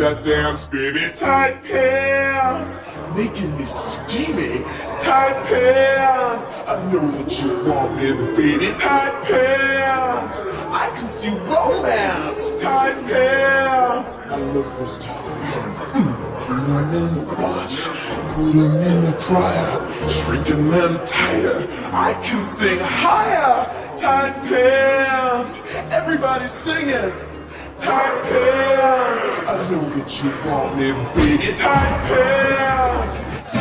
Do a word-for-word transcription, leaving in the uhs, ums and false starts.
that dance, baby. Tight pants, making me skinny. Tight pants, I know that you want me, baby. Tight pants, I can see romance. Tight pants, I love those tight pants. Mm. Put them in the wash, put them in the dryer, shrinking them tighter. I can sing higher. Tight pants, everybody sing it. Tight pants, I know that you want me, baby. Tight pants.